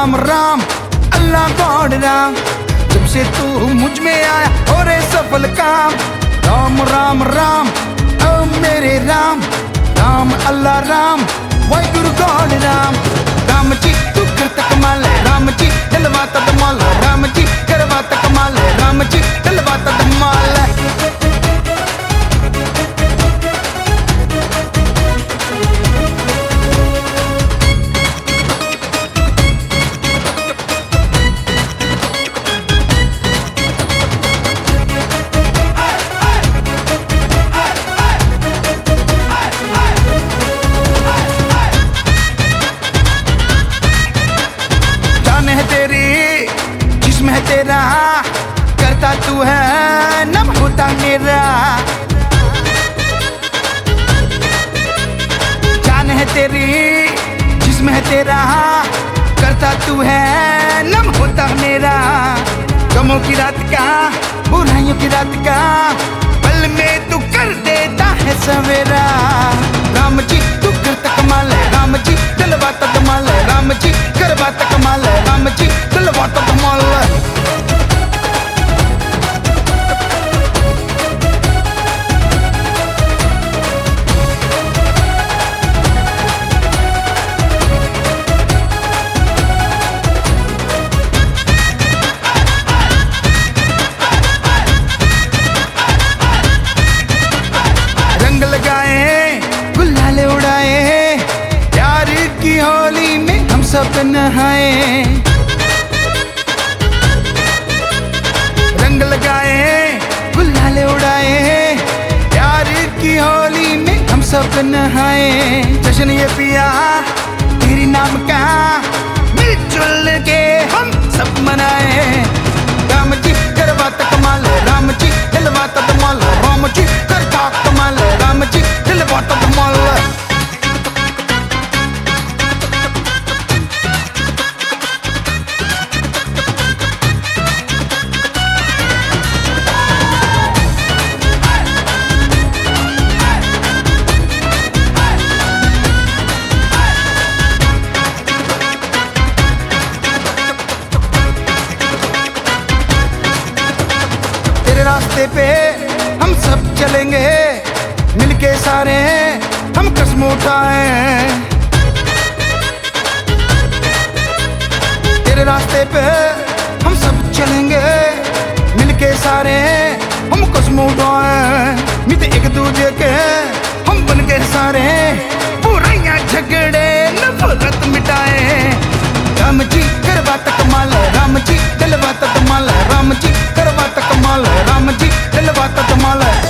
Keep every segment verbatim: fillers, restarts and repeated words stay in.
Ram Ram Allah God Ram, जब से तू मुझ में आया हो रे सफल काम। राम राम राम ओ मेरे राम, राम अल्लाह राम वाहिगुरु गॉड राम। राम जी तू करता कमाल है, राम जी दिलवाता धमाल है, राम जी करवाता कमाल है, राम जी दिलवाता धमाल है। जिस्म है तेरा करता तू है नम होता मेरा, जान है तेरी जिस्म है तेरा करता तू है नम होता मेरा। गमों की रात का बुराइयों की रात का पल में तू कर देता है सवेरा। राम जी तू करता कमाल है, राम जी दिलवाता धमाल है, राम जी करवाता कमाल है, राम जी दिलवाता धमाल है। रंग लगाए गुलाले उड़ाए प्यार की होली में हम सब नहाए। रंग लगाए गुलाले उड़ाए प्यार की होली में हम सब नहाए। जश्न ये पिया तेरी नाम का मिलजुल के हम सब मनाए। राम जी करवाता कमाल है, राम जी दिलवाता धमाल है, राम जी करता कमाल है, राम जी दिलवाता धमाल है। तेरे रास्ते पे हम सब चलेंगे मिलके सारे हम कसम उठाए। तेरे रास्ते पे हम सब चलेंगे मिलके सारे हम कसम उठाए। मित एक दूजे के हम बन के सारे बुराइयां झगड़े नफरत मिटाए। राम जी करवाता कमाल है, राम जी दिलवाता धमाल है, राम जी करवाता कमाल है, राम जी दिलवाता धमाल है।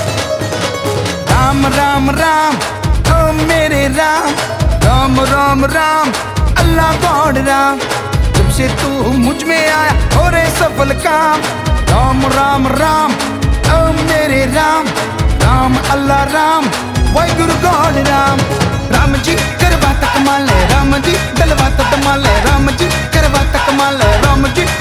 राम राम राम ओ मेरे राम, राम राम राम अल्लाह गॉड राम, जब से तू मुझ में आया हो रे सफल काम। राम राम राम ओ मेरे राम, राम अल्लाह राम वाहिगुरु गॉड राम। राम जी करवाता कमाल है, राम जी दिलवाता धमाल है, राम जी करवाता कमाल है, राम जी